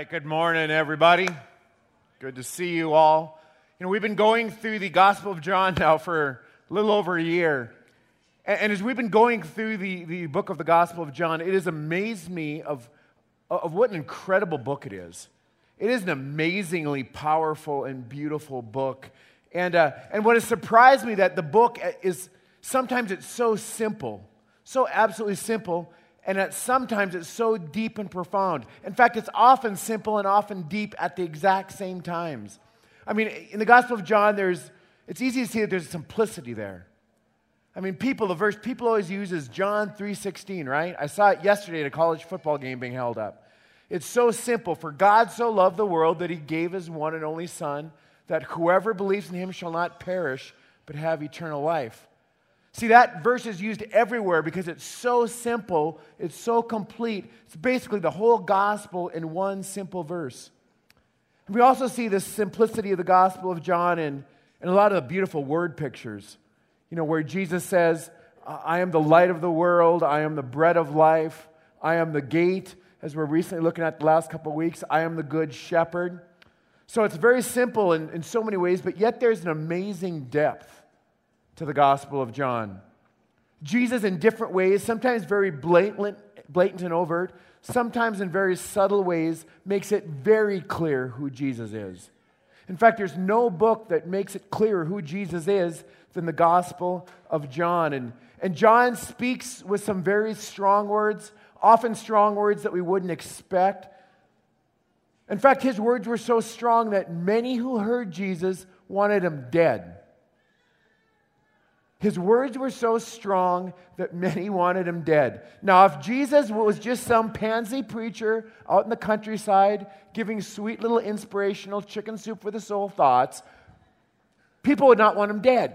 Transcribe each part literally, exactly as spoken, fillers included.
right, good morning, everybody. Good to see you all. You know, we've been going through the Gospel of John now for a little over a year. And, and as we've been going through the, the book of the Gospel of John, it has amazed me of, of what an incredible book it is. It is an amazingly powerful and beautiful book. And, uh, and what has surprised me that the book is, sometimes it's so simple, so absolutely simple, and that sometimes it's so deep and profound. In fact, it's often simple and often deep at the exact same times. I mean, in the Gospel of John, there's it's easy to see that there's simplicity there. I mean, people, the verse people always use is John three sixteen, right? I saw it yesterday at a college football game being held up. It's so simple. For God so loved the world that he gave his one and only Son, that whoever believes in him shall not perish, but have eternal life. See, that verse is used everywhere because it's so simple, it's so complete. It's basically the whole gospel in one simple verse. And we also see the simplicity of the Gospel of John in, in a lot of the beautiful word pictures. You know, where Jesus says, I am the light of the world, I am the bread of life, I am the gate, as we're recently looking at the last couple of weeks, I am the good shepherd. So it's very simple in, in so many ways, but yet there's an amazing depth to the Gospel of John. Jesus in different ways, sometimes very blatant, blatant and overt, sometimes in very subtle ways, makes it very clear who Jesus is. In fact, there's no book that makes it clearer who Jesus is than the Gospel of John. And, and John speaks with some very strong words, often strong words that we wouldn't expect. In fact, his words were so strong that many who heard Jesus wanted him dead. His words were so strong that many wanted him dead. Now, if Jesus was just some pansy preacher out in the countryside giving sweet little inspirational chicken soup for the soul thoughts, people would not want him dead.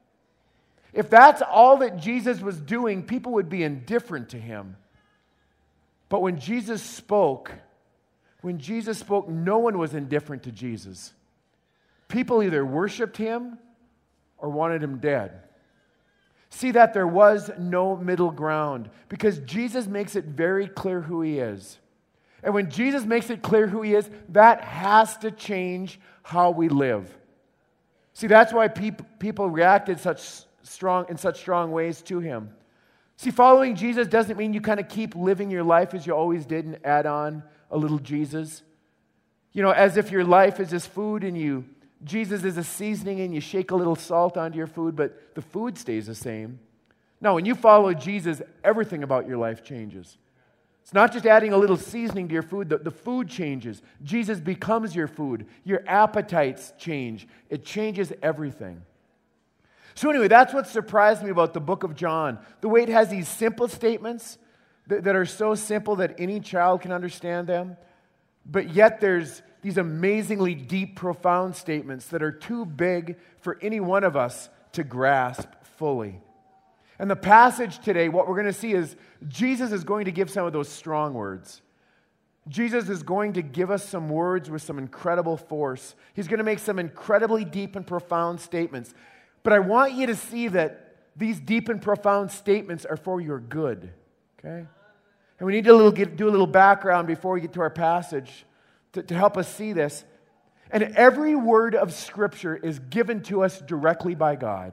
If that's all that Jesus was doing, people would be indifferent to him. But when Jesus spoke, when Jesus spoke, no one was indifferent to Jesus. People either worshiped him or wanted him dead. See that there was no middle ground because Jesus makes it very clear who he is. And when Jesus makes it clear who he is, that has to change how we live. See, that's why peop- people reacted such strong in such strong ways to him. See, following Jesus doesn't mean you kind of keep living your life as you always did and add on a little Jesus. You know, as if your life is just food and you Jesus is a seasoning and you shake a little salt onto your food, but the food stays the same. No, when you follow Jesus, everything about your life changes. It's not just adding a little seasoning to your food, the, the food changes. Jesus becomes your food. Your appetites change. It changes everything. So anyway, that's what surprised me about the book of John. The way it has these simple statements that, that are so simple that any child can understand them, but yet there's these amazingly deep, profound statements that are too big for any one of us to grasp fully. And the passage today, what we're going to see is Jesus is going to give some of those strong words. Jesus is going to give us some words with some incredible force. He's going to make some incredibly deep and profound statements. But I want you to see that these deep and profound statements are for your good. Okay? And we need to little get, do a little background before we get to our passage to, to help us see this. And every word of Scripture is given to us directly by God.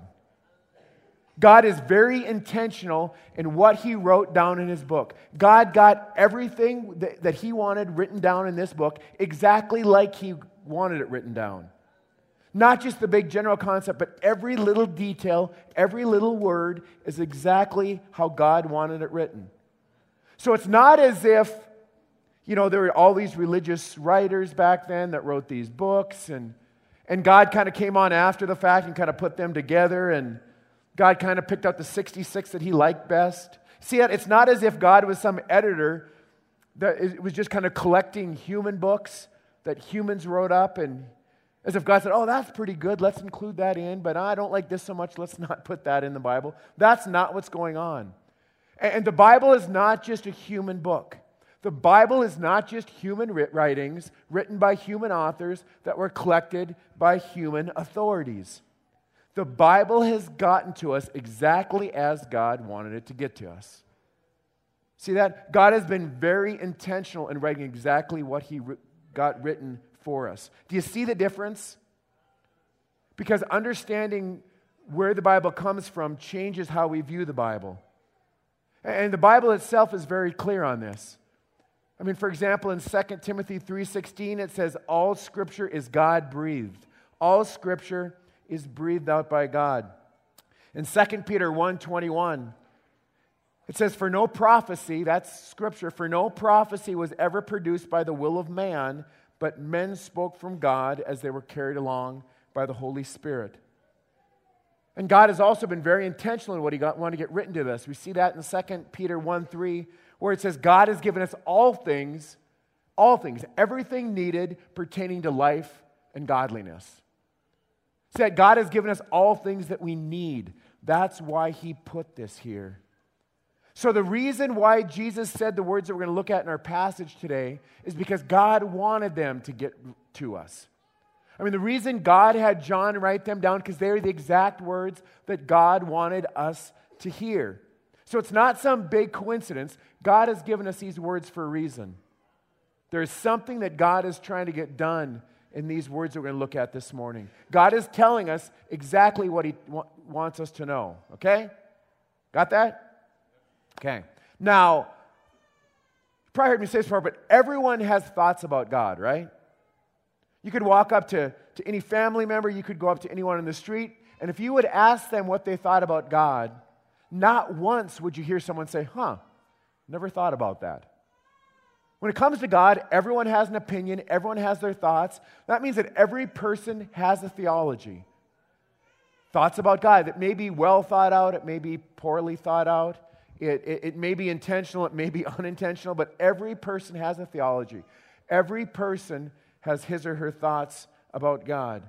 God is very intentional in what he wrote down in his book. God got everything that, that he wanted written down in this book exactly like he wanted it written down. Not just the big general concept, but every little detail, every little word is exactly how God wanted it written. So it's not as if, you know, there were all these religious writers back then that wrote these books, and, and God kind of came on after the fact and kind of put them together, and God kind of picked out the sixty-six that he liked best. See, it's not as if God was some editor that was just kind of collecting human books that humans wrote up, and as if God said, oh, that's pretty good, let's include that in, but I don't like this so much, let's not put that in the Bible. That's not what's going on. And the Bible is not just a human book. The Bible is not just human writings written by human authors that were collected by human authorities. The Bible has gotten to us exactly as God wanted it to get to us. See that? God has been very intentional in writing exactly what he got written for us. Do you see the difference? Because understanding where the Bible comes from changes how we view the Bible. And the Bible itself is very clear on this. I mean, for example, in Second Timothy three sixteen, it says, all Scripture is God-breathed. All Scripture is breathed out by God. In Second Peter one twenty-one, it says, for no prophecy, that's Scripture, for no prophecy was ever produced by the will of man, but men spoke from God as they were carried along by the Holy Spirit. And God has also been very intentional in what He got, wanted to get written to us. We see that in Second Peter one three, where it says, God has given us all things, all things, everything needed pertaining to life and godliness. It said God has given us all things that we need. That's why He put this here. So the reason why Jesus said the words that we're going to look at in our passage today is because God wanted them to get to us. I mean, the reason God had John write them down, because they're the exact words that God wanted us to hear. So it's not some big coincidence. God has given us these words for a reason. There's something that God is trying to get done in these words that we're going to look at this morning. God is telling us exactly what He wa- wants us to know. Okay? Got that? Okay. Now, you probably heard me say this before, but everyone has thoughts about God, right? You could walk up to, to any family member, you could go up to anyone in the street, and if you would ask them what they thought about God, not once would you hear someone say, huh, never thought about that. When it comes to God, everyone has an opinion, everyone has their thoughts. That means that every person has a theology. Thoughts about God that may be well thought out, it may be poorly thought out, it, it, it may be intentional, it may be unintentional, but every person has a theology. Every person has his or her thoughts about God.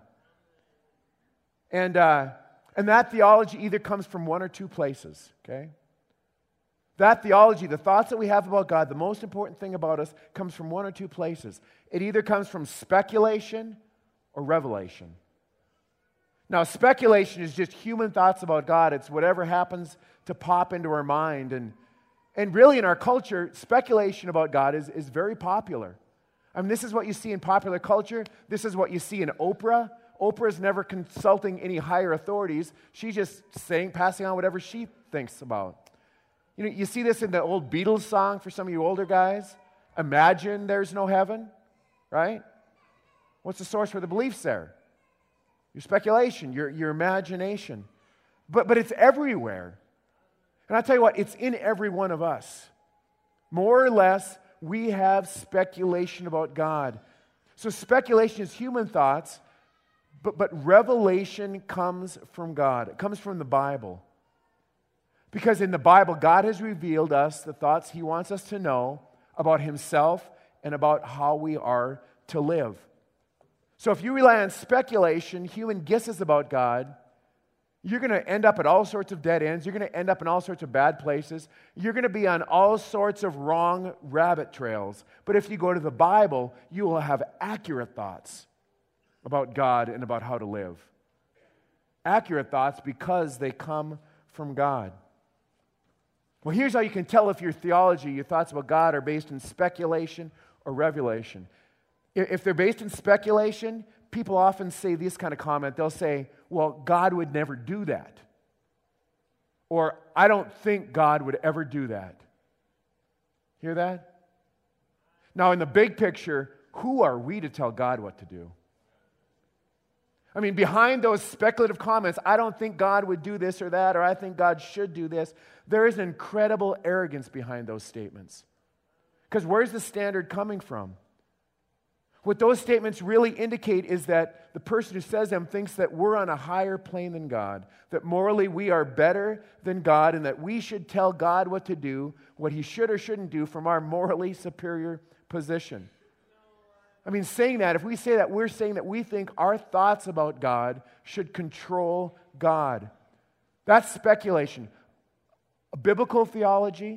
And, uh, and that theology either comes from one or two places, okay? That theology, the thoughts that we have about God, the most important thing about us, comes from one or two places. It either comes from speculation or revelation. Now, speculation is just human thoughts about God. It's whatever happens to pop into our mind. And, and really in our culture, speculation about God is, is very popular. I mean, this is what you see in popular culture. This is what you see in Oprah. Oprah is never consulting any higher authorities. She's just saying, passing on whatever she thinks about. You know, you see this in the old Beatles song for some of you older guys. Imagine there's no heaven, right? What's the source for the beliefs there? Your speculation, your, your imagination. But, but it's everywhere. And I tell you what, it's in every one of us. More or less, we have speculation about God. So speculation is human thoughts, but, but revelation comes from God. It comes from the Bible. Because in the Bible, God has revealed us the thoughts He wants us to know about Himself and about how we are to live. So if you rely on speculation, human guesses about God, you're going to end up at all sorts of dead ends. You're going to end up in all sorts of bad places. You're going to be on all sorts of wrong rabbit trails. But if you go to the Bible, you will have accurate thoughts about God and about how to live. Accurate thoughts because they come from God. Well, here's how you can tell if your theology, your thoughts about God are based in speculation or revelation. If they're based in speculation, people often say this kind of comment. They'll say, well, God would never do that. Or, I don't think God would ever do that. Hear that? Now, in the big picture, who are we to tell God what to do? I mean, behind those speculative comments, I don't think God would do this or that, or I think God should do this, there is an incredible arrogance behind those statements. Because where's the standard coming from? What those statements really indicate is that the person who says them thinks that we're on a higher plane than God, that morally we are better than God, and that we should tell God what to do, what He should or shouldn't do from our morally superior position. I mean, saying that, if we say that, we're saying that we think our thoughts about God should control God. That's speculation. A biblical theology,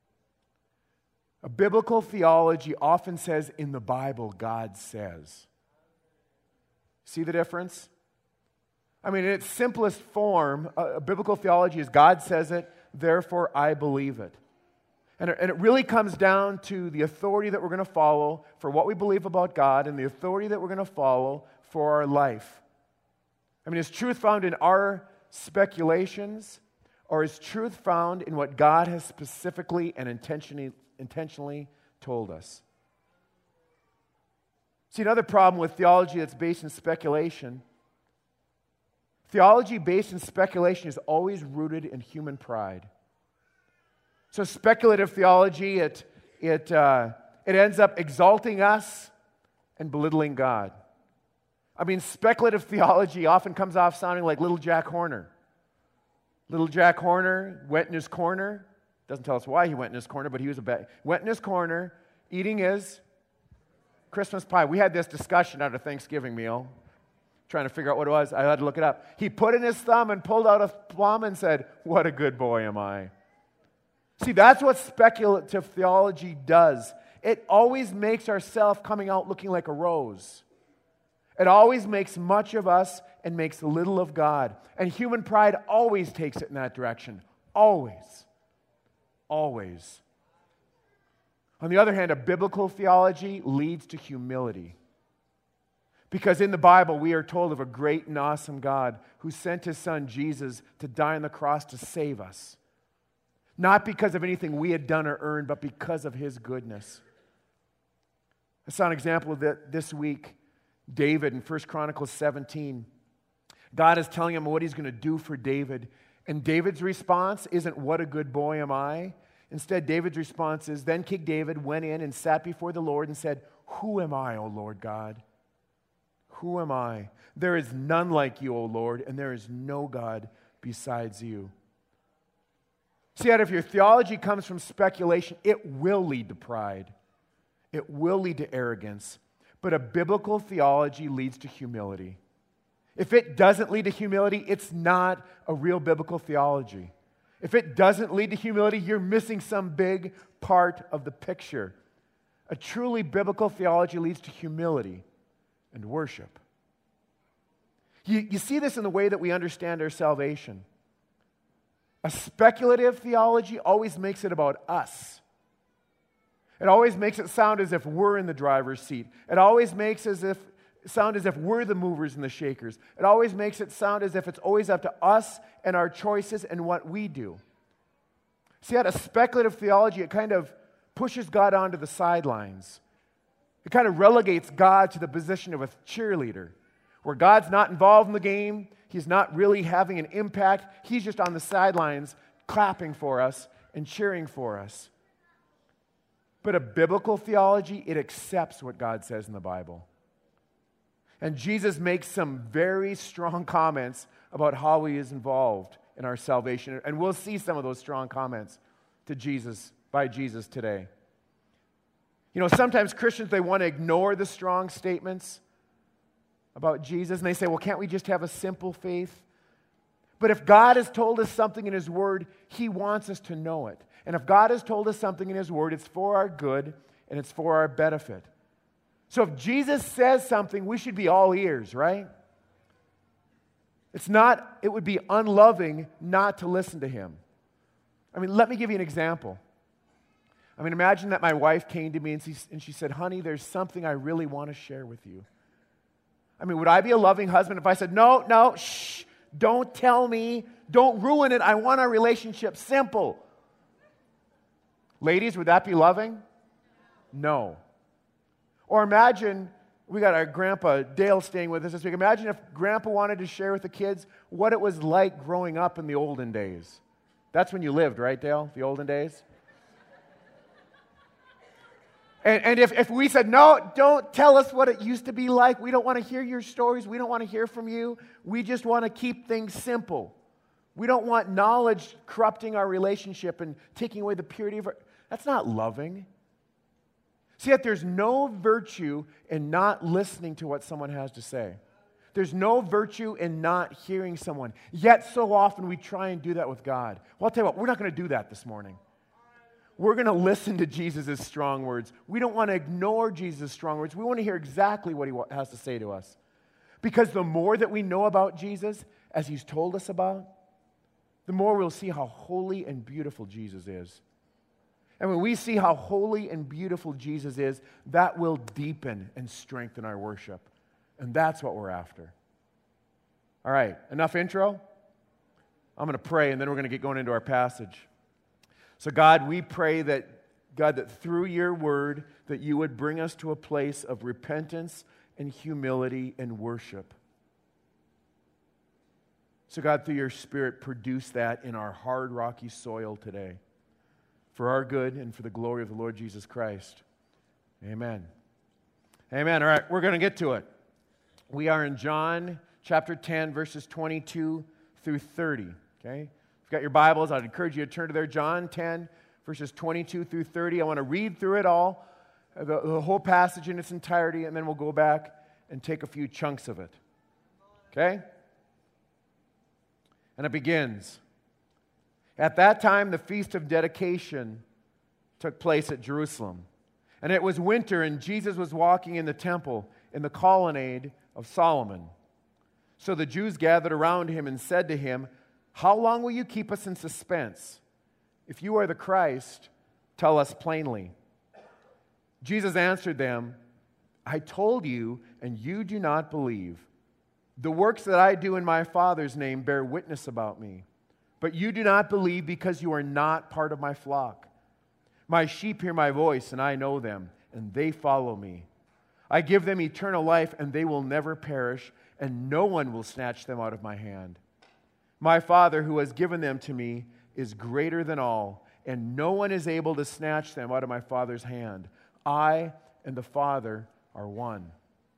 a biblical theology often says, in the Bible, God says. See the difference? I mean, in its simplest form, a, a biblical theology is God says it, therefore I believe it. And it, and it really comes down to the authority that we're going to follow for what we believe about God and the authority that we're going to follow for our life. I mean, is truth found in our speculations, or is truth found in what God has specifically and intentionally, intentionally told us? See, another problem with theology that's based in speculation, theology based in speculation is always rooted in human pride. So speculative theology, it, it, uh, it ends up exalting us and belittling God. I mean, speculative theology often comes off sounding like little Jack Horner. Little Jack Horner went in his corner. Doesn't tell us why he went in his corner, but he was a bad, went in his corner eating his Christmas pie. We had this discussion at a Thanksgiving meal, trying to figure out what it was. I had to look it up. He put in his thumb and pulled out a plum and said, "What a good boy am I." See, that's what speculative theology does. It always makes ourselves coming out looking like a rose. It always makes much of us and makes little of God. And human pride always takes it in that direction. Always. Always. On the other hand, a biblical theology leads to humility. Because in the Bible, we are told of a great and awesome God who sent his son Jesus to die on the cross to save us. Not because of anything we had done or earned, but because of his goodness. I saw an example of that this week. David in First Chronicles seventeen. God is telling him what he's going to do for David. And David's response isn't, "What a good boy am I?" Instead, David's response is, "Then King David went in and sat before the Lord and said, 'Who am I, O Lord God? Who am I? There is none like you, O Lord, and there is no God besides you.'" See, that if your theology comes from speculation, it will lead to pride. It will lead to arrogance. But a biblical theology leads to humility. If it doesn't lead to humility, it's not a real biblical theology. If it doesn't lead to humility, you're missing some big part of the picture. A truly biblical theology leads to humility and worship. You, you see this in the way that we understand our salvation. A speculative theology always makes it about us. It always makes it sound as if we're in the driver's seat. It always makes as if sound as if we're the movers and the shakers. It always makes it sound as if it's always up to us and our choices and what we do. See, out of speculative theology, it kind of pushes God onto the sidelines. It kind of relegates God to the position of a cheerleader, where God's not involved in the game. He's not really having an impact. He's just on the sidelines clapping for us and cheering for us. But a biblical theology, it accepts what God says in the Bible. And Jesus makes some very strong comments about how he is involved in our salvation. And we'll see some of those strong comments to Jesus, by Jesus today. You know, sometimes Christians, they want to ignore the strong statements about Jesus, and they say, well, can't we just have a simple faith? But if God has told us something in his word, he wants us to know it. And if God has told us something in his word, it's for our good and it's for our benefit. So if Jesus says something, we should be all ears, right? It's not, it would be unloving not to listen to him. I mean, let me give you an example. I mean, imagine that my wife came to me and she, and she said, honey, there's something I really want to share with you. I mean, would I be a loving husband if I said, no, no, shh, don't tell me, don't ruin it, I want our relationship simple? Ladies, would that be loving? No. Or imagine, we got our grandpa Dale staying with us this week. Imagine if grandpa wanted to share with the kids what it was like growing up in the olden days. That's when you lived, right, Dale? The olden days? And, and if, if we said, no, don't tell us what it used to be like. We don't want to hear your stories. We don't want to hear from you. We just want to keep things simple. We don't want knowledge corrupting our relationship and taking away the purity of our... That's not loving. See, that there's no virtue in not listening to what someone has to say. There's no virtue in not hearing someone. Yet so often we try and do that with God. Well, I'll tell you what, we're not going to do that this morning. We're going to listen to Jesus' strong words. We don't want to ignore Jesus' strong words. We want to hear exactly what he has to say to us. Because the more that we know about Jesus, as he's told us about, the more we'll see how holy and beautiful Jesus is. And when we see how holy and beautiful Jesus is, that will deepen and strengthen our worship. And that's what we're after. All right, enough intro? I'm going to pray, and then we're going to get going into our passage. So God, we pray that, God, that through your word, that you would bring us to a place of repentance and humility and worship. So God, through your Spirit, produce that in our hard, rocky soil today, for our good and for the glory of the Lord Jesus Christ. Amen. Amen. All right, we're going to get to it. We are in John chapter ten, verses twenty-two through thirty. Okay? If you've got your Bibles, I'd encourage you to turn to there. John ten, verses twenty-two through thirty. I want to read through it all, the, the whole passage in its entirety, and then we'll go back and take a few chunks of it. Okay? And it begins. At that time, the Feast of Dedication took place at Jerusalem. And it was winter, and Jesus was walking in the temple in the colonnade of Solomon. So the Jews gathered around him and said to him, "How long will you keep us in suspense? If you are the Christ, tell us plainly." Jesus answered them, "I told you, and you do not believe. The works that I do in my Father's name bear witness about me. But you do not believe because you are not part of my flock. My sheep hear my voice, and I know them, and they follow me. I give them eternal life, and they will never perish, and no one will snatch them out of my hand. My Father, who has given them to me, is greater than all, and no one is able to snatch them out of my Father's hand. I and the Father are one."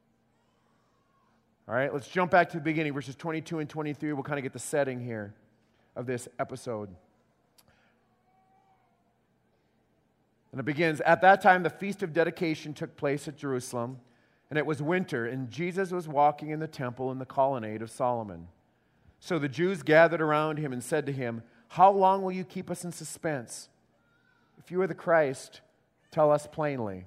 All right, let's jump back to the beginning, verses twenty-two and twenty-three. We'll kind of get the setting here of this episode. And it begins, "At that time, the Feast of Dedication took place at Jerusalem, and it was winter, and Jesus was walking in the temple in the colonnade of Solomon. So the Jews gathered around him and said to him, 'How long will you keep us in suspense? If you are the Christ, tell us plainly.'"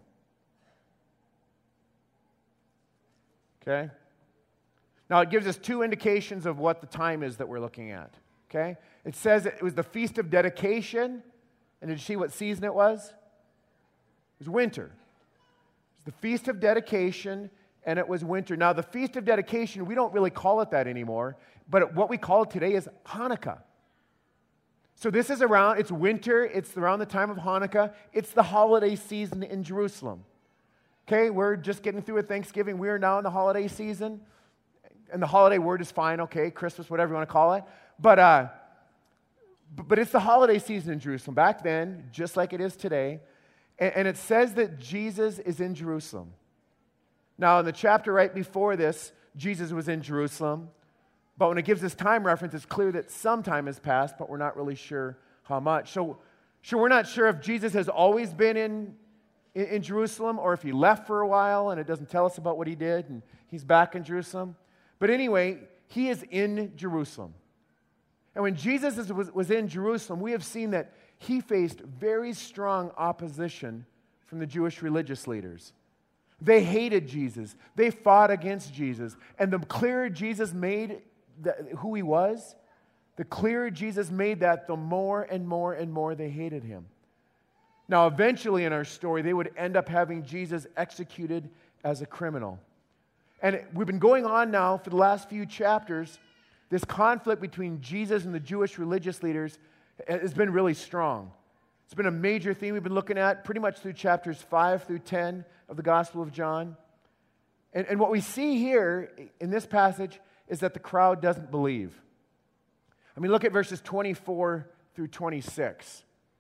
Okay? Now, it gives us two indications of what the time is that we're looking at. Okay? It says it was the Feast of Dedication. And did you see what season it was? It was winter. It was the Feast of Dedication, and it was winter. Now, the Feast of Dedication, we don't really call it that anymore, but what we call it today is Hanukkah. So this is around, it's winter, it's around the time of Hanukkah. It's the holiday season in Jerusalem. Okay, we're just getting through with Thanksgiving. We are now in the holiday season. And the holiday word is fine, okay, Christmas, whatever you want to call it. But, uh, but it's the holiday season in Jerusalem. Back then, just like it is today. And, and it says that Jesus is in Jerusalem. Now, in the chapter right before this, Jesus was in Jerusalem. But when it gives this time reference, it's clear that some time has passed, but we're not really sure how much. So, so we're not sure if Jesus has always been in, in, in Jerusalem or if he left for a while and it doesn't tell us about what he did and he's back in Jerusalem. But anyway, he is in Jerusalem. And when Jesus is, was, was in Jerusalem, we have seen that he faced very strong opposition from the Jewish religious leaders. They hated Jesus. They fought against Jesus. And the clearer Jesus made the, who he was, the clearer Jesus made that, the more and more and more they hated him. Now, eventually in our story, they would end up having Jesus executed as a criminal. And we've been going on now for the last few chapters. This conflict between Jesus and the Jewish religious leaders has been really strong. It's been a major theme we've been looking at pretty much through chapters five through ten of the Gospel of John. And, and what we see here in this passage is that the crowd doesn't believe. I mean, look at verses twenty-four through twenty-six.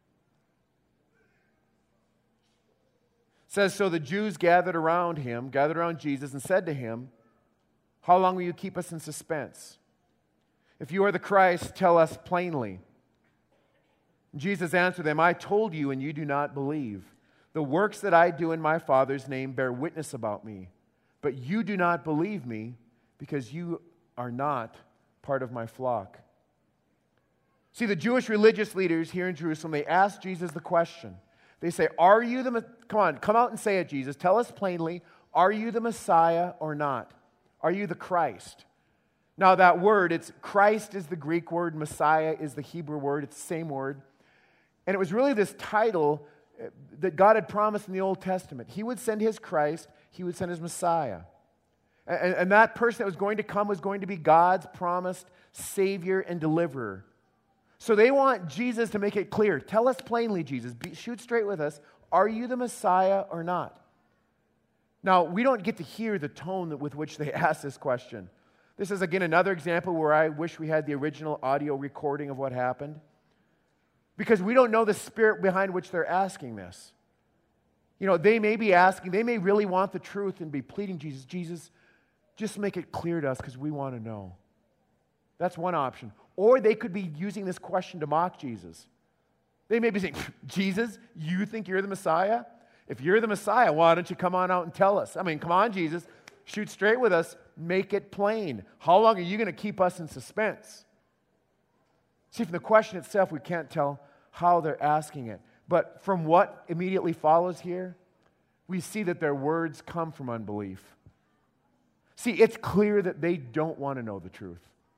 It says, "So the Jews gathered around him, gathered around Jesus, and said to him, 'How long will you keep us in suspense? If you are the Christ, tell us plainly.' Jesus answered them, 'I told you, and you do not believe. The works that I do in my Father's name bear witness about me. But you do not believe me because you are not part of my flock.'" See, the Jewish religious leaders here in Jerusalem, they asked Jesus the question. They say, "Are you the, come on, come out and say it, Jesus. Tell us plainly, are you the Messiah or not? Are you the Christ?" Now that word, it's Christ is the Greek word, Messiah is the Hebrew word, it's the same word. And it was really this title that God had promised in the Old Testament. He would send his Christ. He would send his Messiah. And, and that person that was going to come was going to be God's promised Savior and deliverer. So they want Jesus to make it clear. Tell us plainly, Jesus. Be, shoot straight with us. Are you the Messiah or not? Now, we don't get to hear the tone that, with which they ask this question. This is, again, another example where I wish we had the original audio recording of what happened. Because we don't know the spirit behind which they're asking this. You know, they may be asking, they may really want the truth and be pleading, Jesus, Jesus, just make it clear to us because we want to know. That's one option. Or they could be using this question to mock Jesus. They may be saying, Jesus, you think you're the Messiah? If you're the Messiah, why don't you come on out and tell us? I mean, come on, Jesus, shoot straight with us, make it plain. How long are you going to keep us in suspense? See, from the question itself, we can't tell how they're asking it. But from what immediately follows here, we see that their words come from unbelief. See, it's clear that they don't want to know the truth.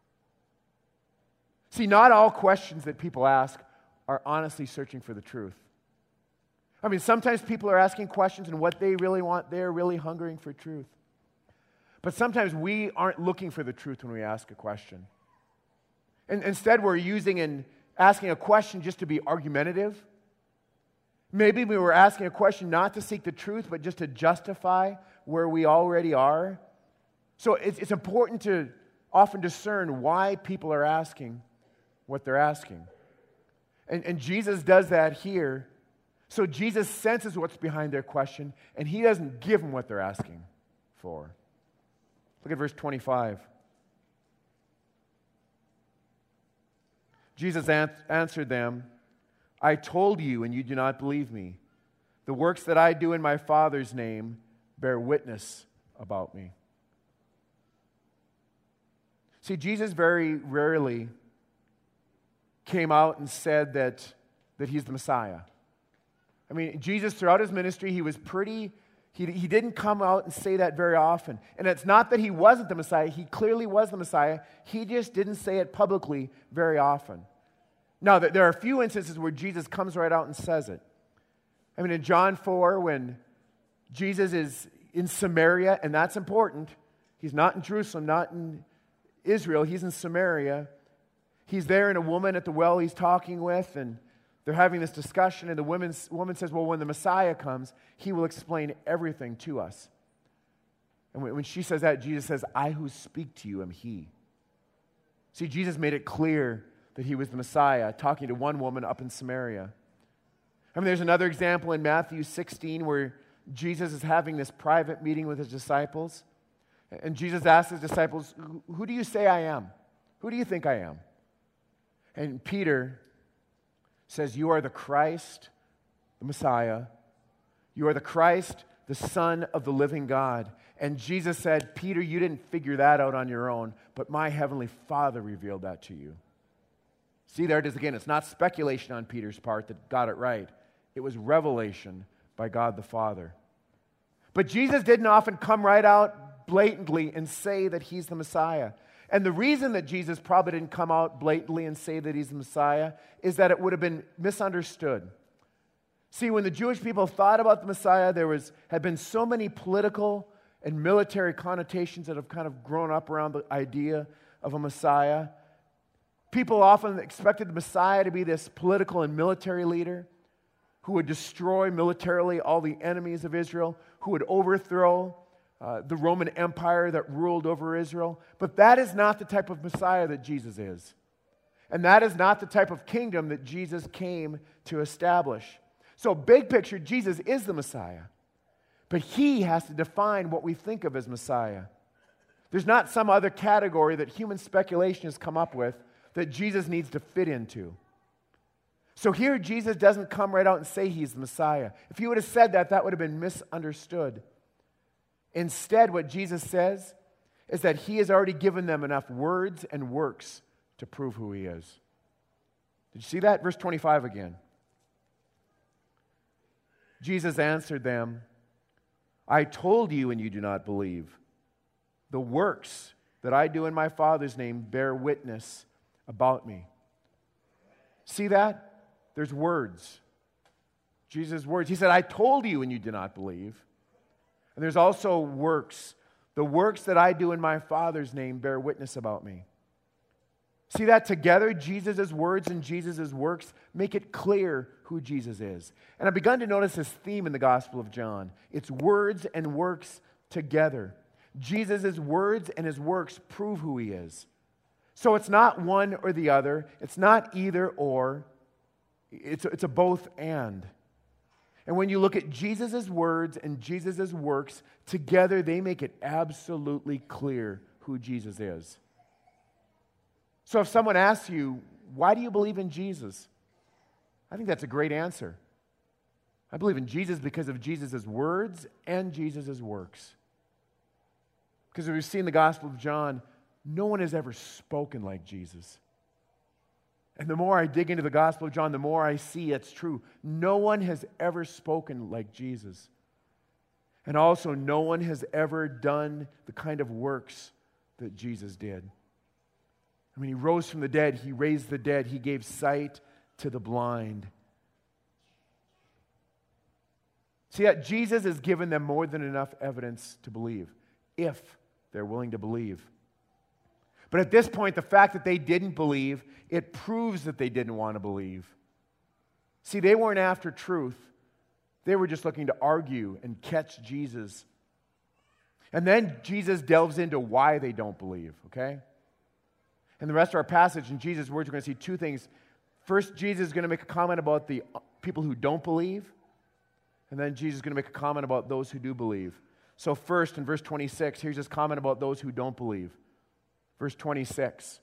See, not all questions that people ask are honestly searching for the truth. I mean, sometimes people are asking questions, and what they really want, they're really hungering for truth. But sometimes we aren't looking for the truth when we ask a question. And instead, we're using and asking a question just to be argumentative. Maybe we were asking a question not to seek the truth, but just to justify where we already are. So it's, it's important to often discern why people are asking what they're asking. And, and Jesus does that here. So Jesus senses what's behind their question, and he doesn't give them what they're asking for. Look at verse twenty-five. Jesus an- answered them, I told you, and you do not believe me. The works that I do in my Father's name bear witness about me. See, Jesus very rarely came out and said that, that he's the Messiah. I mean, Jesus, throughout his ministry, he was pretty, he, he didn't come out and say that very often. And it's not that he wasn't the Messiah. He clearly was the Messiah. He just didn't say it publicly very often. Now, there are a few instances where Jesus comes right out and says it. I mean, in John four, when Jesus is in Samaria, and that's important. He's not in Jerusalem, not in Israel. He's in Samaria. He's there, and a woman at the well he's talking with, and they're having this discussion, and the woman, woman says, well, when the Messiah comes, he will explain everything to us. And when she says that, Jesus says, I who speak to you am he. See, Jesus made it clear that he was the Messiah, talking to one woman up in Samaria. I mean, there's another example in Matthew sixteen where Jesus is having this private meeting with his disciples. And Jesus asks his disciples, who do you say I am? Who do you think I am? And Peter says, you are the Christ, the Messiah. You are the Christ, the Son of the living God. And Jesus said, Peter, you didn't figure that out on your own, but my heavenly Father revealed that to you. See, there it is again. It's not speculation on Peter's part that got it right. It was revelation by God the Father. But Jesus didn't often come right out blatantly and say that he's the Messiah. And the reason that Jesus probably didn't come out blatantly and say that he's the Messiah is that it would have been misunderstood. See, when the Jewish people thought about the Messiah, there was had been so many political and military connotations that have kind of grown up around the idea of a Messiah. People often expected the Messiah to be this political and military leader who would destroy militarily all the enemies of Israel, who would overthrow uh, the Roman Empire that ruled over Israel. But that is not the type of Messiah that Jesus is. And that is not the type of kingdom that Jesus came to establish. So big picture, Jesus is the Messiah. But he has to define what we think of as Messiah. There's not some other category that human speculation has come up with that Jesus needs to fit into. So here Jesus doesn't come right out and say he's the Messiah. If he would have said that, that would have been misunderstood. Instead, what Jesus says is that he has already given them enough words and works to prove who he is. Did you see that? Verse twenty-five again. Jesus answered them, I told you and you do not believe. The works that I do in my Father's name bear witness about me. See that? There's words. Jesus' words. He said, I told you and you did not believe. And there's also works. The works that I do in my Father's name bear witness about me. See that together? Jesus' words and Jesus' works make it clear who Jesus is. And I've begun to notice this theme in the Gospel of John. It's words and works together. Jesus' words and his works prove who he is. So it's not one or the other. It's not either or. It's a, it's a both and. And when you look at Jesus' words and Jesus' works, together they make it absolutely clear who Jesus is. So if someone asks you, why do you believe in Jesus? I think that's a great answer. I believe in Jesus because of Jesus' words and Jesus' works. Because as we see in the Gospel of John, no one has ever spoken like Jesus. And the more I dig into the Gospel of John, the more I see it's true. No one has ever spoken like Jesus. And also, no one has ever done the kind of works that Jesus did. I mean, he rose from the dead. He raised the dead. He gave sight to the blind. See that Jesus has given them more than enough evidence to believe, if they're willing to believe. But at this point, the fact that they didn't believe, it proves that they didn't want to believe. See, they weren't after truth. They were just looking to argue and catch Jesus. And then Jesus delves into why they don't believe, okay? In the rest of our passage, in Jesus' words, we're going to see two things. First, Jesus is going to make a comment about the people who don't believe. And then Jesus is going to make a comment about those who do believe. So first, in verse twenty-six, here's his comment about those who don't believe. Verse twenty-six.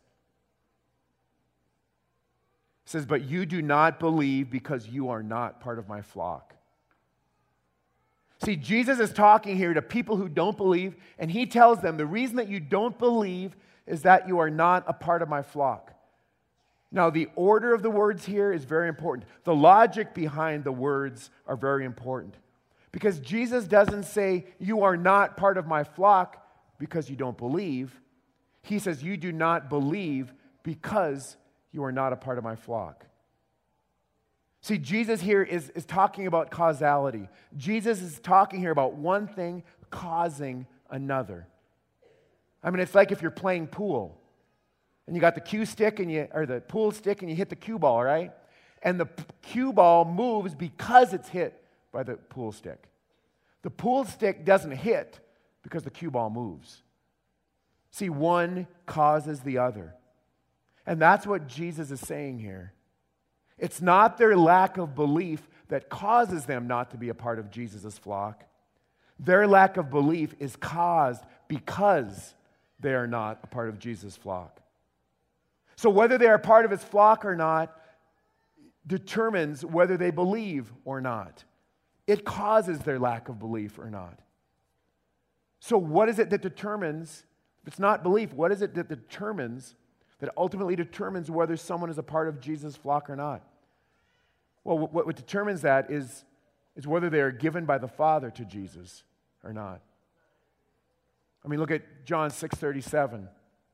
It says, but you do not believe because you are not part of my flock. See, Jesus is talking here to people who don't believe, and he tells them the reason that you don't believe is that you are not a part of my flock. Now, the order of the words here is very important. The logic behind the words are very important. Because Jesus doesn't say, you are not part of my flock because you don't believe. He says, you do not believe because you are not a part of my flock. See, Jesus here is, is talking about causality. Jesus is talking here about one thing causing another. I mean, it's like if you're playing pool, and you got the cue stick and you, or the pool stick, and you hit the cue ball, right? And the cue ball moves because it's hit by the pool stick. The pool stick doesn't hit because the cue ball moves. See, one causes the other. And that's what Jesus is saying here. It's not their lack of belief that causes them not to be a part of Jesus' flock. Their lack of belief is caused because they are not a part of Jesus' flock. So whether they are part of his flock or not determines whether they believe or not. It causes their lack of belief or not. So what is it that determines, if it's not belief, what is it that determines, that ultimately determines whether someone is a part of Jesus' flock or not? Well, what, what determines that is, is whether they are given by the Father to Jesus or not. I mean, look at John six thirty-seven,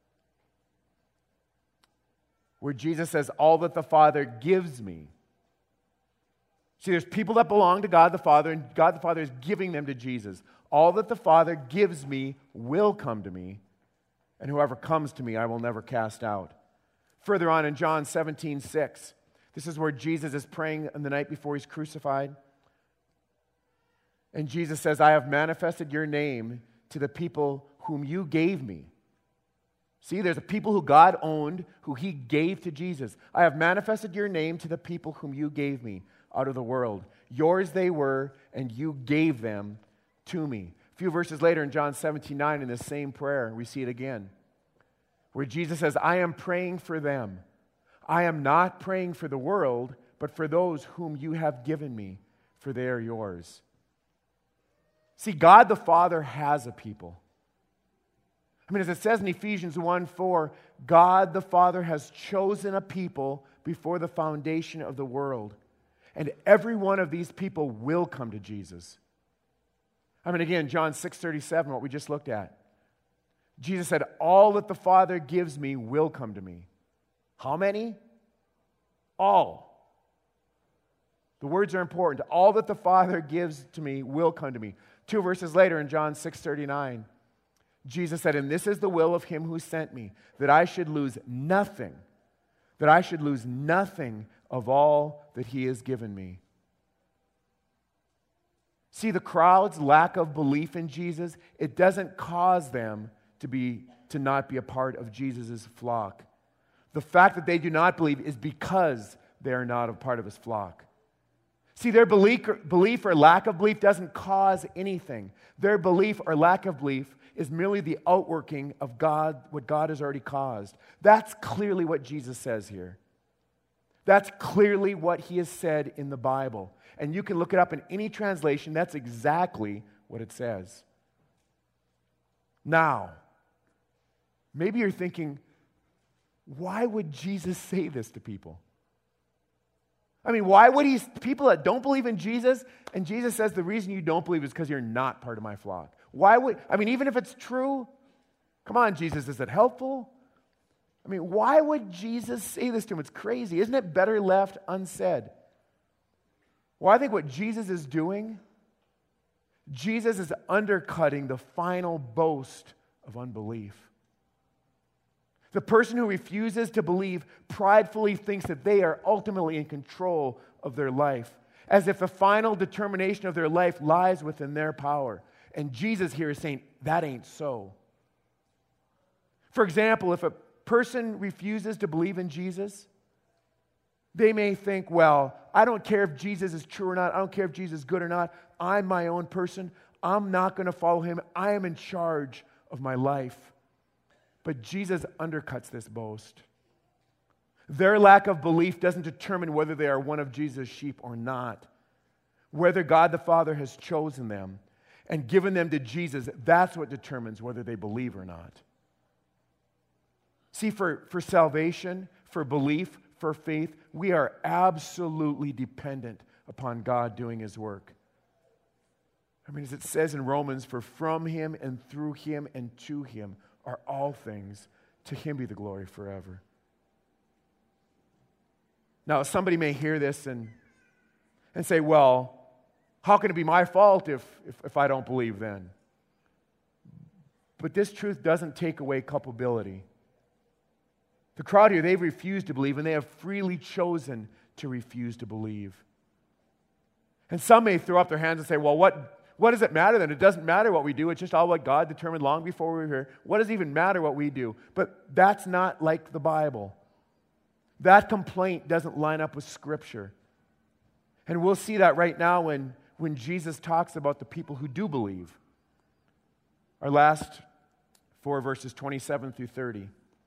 where Jesus says, all that the Father gives me. See, there's people that belong to God the Father, and God the Father is giving them to Jesus. All that the Father gives me will come to me, and whoever comes to me I will never cast out. Further on in John seventeen six, this is where Jesus is praying on the night before he's crucified. And Jesus says, I have manifested your name to the people whom you gave me. See, there's a people who God owned, who he gave to Jesus. I have manifested your name to the people whom you gave me out of the world. Yours they were, and you gave them to me. A few verses later in John seventeen nine, in the same prayer, we see it again, where Jesus says, I am praying for them. I am not praying for the world, but for those whom you have given me, for they are yours. See, God the Father has a people. I mean, as it says in Ephesians one four, God the Father has chosen a people before the foundation of the world. And every one of these people will come to Jesus. I mean, again, John six thirty-seven, what we just looked at. Jesus said, all that the Father gives me will come to me. How many? All. The words are important. All that the Father gives to me will come to me. Two verses later in John six thirty-nine, Jesus said, and this is the will of him who sent me, that I should lose nothing, that I should lose nothing of all that he has given me. See, the crowd's lack of belief in Jesus, it doesn't cause them to be to not be a part of Jesus' flock. The fact that they do not believe is because they are not a part of his flock. See, their belief or, belief or lack of belief doesn't cause anything. Their belief or lack of belief is merely the outworking of God, what God has already caused. That's clearly what Jesus says here. That's clearly what he has said in the Bible. And you can look it up in any translation. That's exactly what it says. Now, maybe you're thinking, why would Jesus say this to people? I mean, why would he, people that don't believe in Jesus, and Jesus says the reason you don't believe is because you're not part of my flock. Why would, I mean, even if it's true, come on, Jesus, is it helpful? I mean, why would Jesus say this to him? It's crazy. Isn't it better left unsaid? Well, I think what Jesus is doing, Jesus is undercutting the final boast of unbelief. The person who refuses to believe pridefully thinks that they are ultimately in control of their life, as if the final determination of their life lies within their power. And Jesus here is saying, that ain't so. For example, if a person refuses to believe in Jesus, they may think, well, I don't care if Jesus is true or not. I don't care if Jesus is good or not. I'm my own person. I'm not going to follow him. I am in charge of my life. But Jesus undercuts this boast. Their lack of belief doesn't determine whether they are one of Jesus' sheep or not. Whether God the Father has chosen them and given them to Jesus, that's what determines whether they believe or not. See, for, for salvation, for belief, for faith, we are absolutely dependent upon God doing his work. I mean, as it says in Romans, for from him and through him and to him are all things. To him be the glory forever. Now, somebody may hear this and, and say, well, how can it be my fault if, if, if I don't believe then? But this truth doesn't take away culpability. The crowd here, they've refused to believe, and they have freely chosen to refuse to believe. And some may throw up their hands and say, well, what, what does it matter then? It doesn't matter what we do. It's just all what God determined long before we were here. What does it even matter what we do? But that's not like the Bible. That complaint doesn't line up with Scripture. And we'll see that right now when, when Jesus talks about the people who do believe. Our last four verses, twenty-seven through thirty.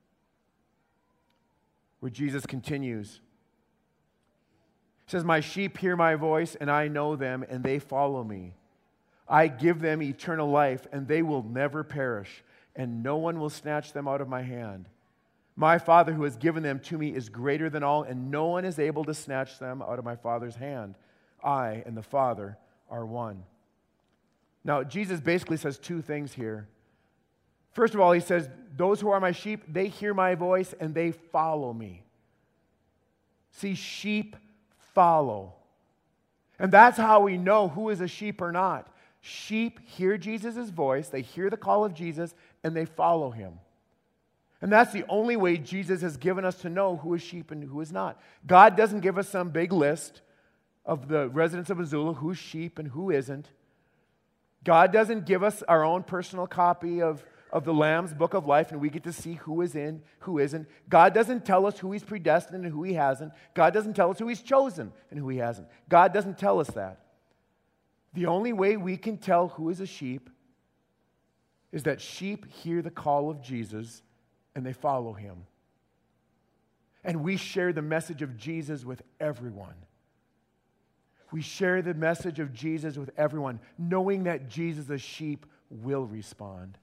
Where Jesus continues. He says, my sheep hear my voice, and I know them, and they follow me. I give them eternal life, and they will never perish, and no one will snatch them out of my hand. My Father who has given them to me is greater than all, and no one is able to snatch them out of my Father's hand. I and the Father are one. Now, Jesus basically says two things here. First of all, he says, those who are my sheep, they hear my voice and they follow me. See, sheep follow. And that's how we know who is a sheep or not. Sheep hear Jesus' voice, they hear the call of Jesus, and they follow him. And that's the only way Jesus has given us to know who is sheep and who is not. God doesn't give us some big list of the residents of Missoula, who's sheep and who isn't. God doesn't give us our own personal copy of of the Lamb's Book of Life, and we get to see who is in, who isn't. God doesn't tell us who he's predestined and who he hasn't. God doesn't tell us who he's chosen and who he hasn't. God doesn't tell us that. The only way we can tell who is a sheep is that sheep hear the call of Jesus and they follow him. And we share the message of Jesus with everyone. We share the message of Jesus with everyone, knowing that Jesus, the sheep, will respond.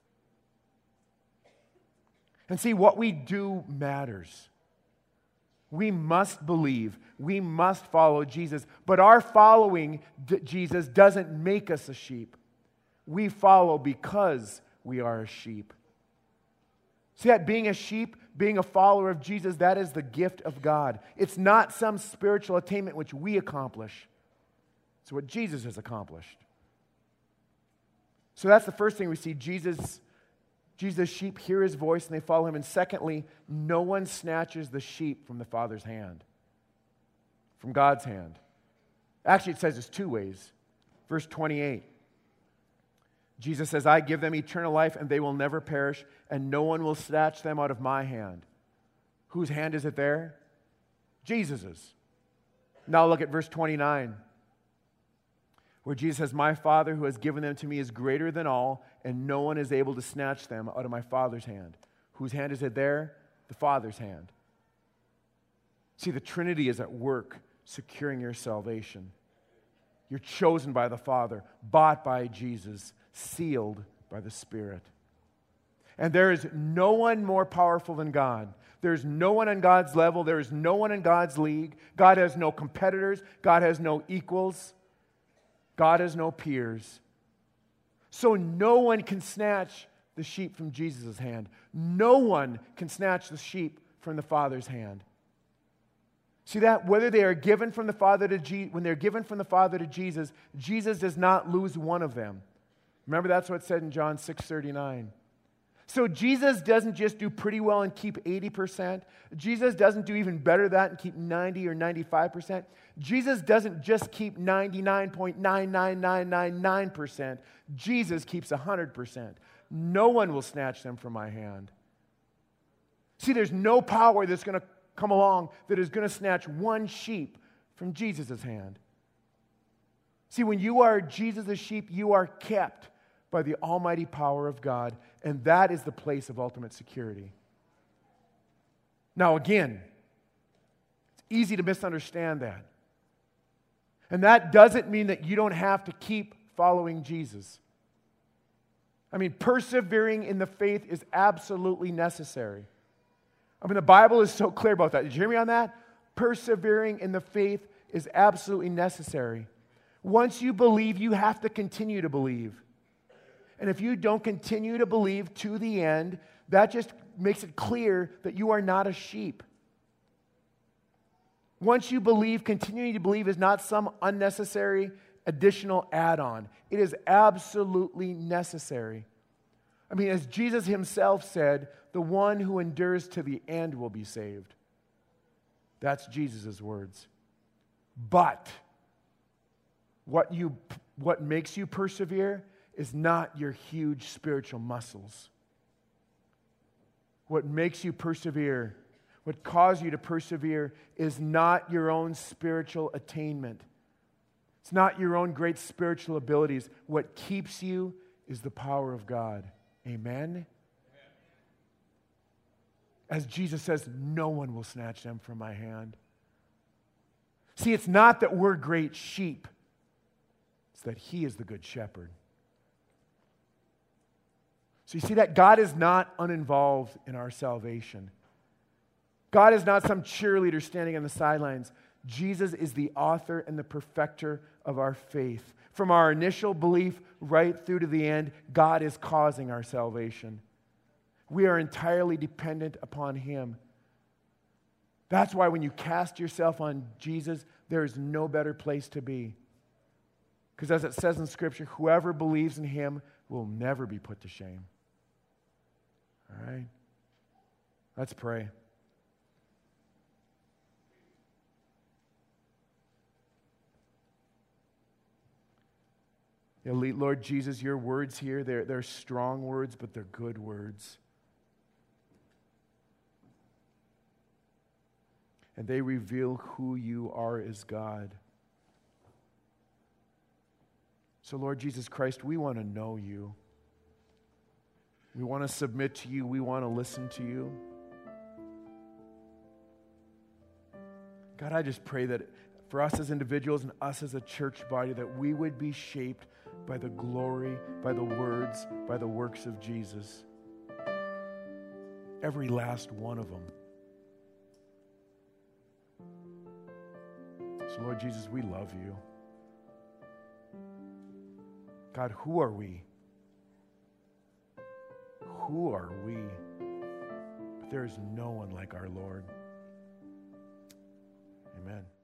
And see, what we do matters. We must believe. We must follow Jesus. But our following d- Jesus doesn't make us a sheep. We follow because we are a sheep. See that being a sheep, being a follower of Jesus, that is the gift of God. It's not some spiritual attainment which we accomplish. It's what Jesus has accomplished. So that's the first thing we see. Jesus, Jesus' sheep hear his voice and they follow him. And secondly, no one snatches the sheep from the Father's hand, from God's hand. Actually, it says it's two ways. Verse twenty-eight. Jesus says, I give them eternal life and they will never perish, and no one will snatch them out of my hand. Whose hand is it there? Jesus's. Now look at verse twenty-nine, where Jesus says, my Father who has given them to me is greater than all, and no one is able to snatch them out of my Father's hand. Whose hand is it there? The Father's hand. See, the Trinity is at work securing your salvation. You're chosen by the Father, bought by Jesus, sealed by the Spirit. And there is no one more powerful than God. There's no one on God's level. There is no one in God's league. God has no competitors. God has no equals. God has no peers. So no one can snatch the sheep from Jesus' hand. No one can snatch the sheep from the Father's hand. See that? Whether they are given from the Father to Je- when they're given from the Father to Jesus, Jesus does not lose one of them. Remember, that's what it said in John six thirty-nine. So Jesus doesn't just do pretty well and keep eighty percent. Jesus doesn't do even better than that and keep ninety or ninety-five percent. Jesus doesn't just keep ninety-nine point nine nine nine nine nine percent. Jesus keeps one hundred percent. No one will snatch them from my hand. See, there's no power that's going to come along that is going to snatch one sheep from Jesus' hand. See, when you are Jesus' sheep, you are kept by the almighty power of God, and that is the place of ultimate security. Now again, it's easy to misunderstand that. And that doesn't mean that you don't have to keep following Jesus. I mean, persevering in the faith is absolutely necessary. I mean, the Bible is so clear about that. Did you hear me on that? Persevering in the faith is absolutely necessary. Once you believe, you have to continue to believe. And if you don't continue to believe to the end, that just makes it clear that you are not a sheep. Once you believe, continuing to believe is not some unnecessary additional add-on. It is absolutely necessary. I mean, as Jesus himself said, the one who endures to the end will be saved. That's Jesus' words. But what you, what makes you persevere is not your huge spiritual muscles. What makes you persevere, what causes you to persevere, is not your own spiritual attainment. It's not your own great spiritual abilities. What keeps you is the power of God. Amen? As Jesus says, no one will snatch them from my hand. See, it's not that we're great sheep. It's that He is the good shepherd. So you see that God is not uninvolved in our salvation. God is not some cheerleader standing on the sidelines. Jesus is the author and the perfecter of our faith. From our initial belief right through to the end, God is causing our salvation. We are entirely dependent upon Him. That's why when you cast yourself on Jesus, there is no better place to be. Because as it says in Scripture, whoever believes in Him will never be put to shame. All right? Let's pray. Yeah, Lord Jesus, your words here, they're, they're strong words, but they're good words. And they reveal who you are as God. So, Lord Jesus Christ, we want to know you. We want to submit to you. We want to listen to you. God, I just pray that for us as individuals and us as a church body, that we would be shaped by the glory, by the words, by the works of Jesus. Every last one of them. So, Lord Jesus, we love you. God, who are we? Who are we? there is no one like our Lord. Amen.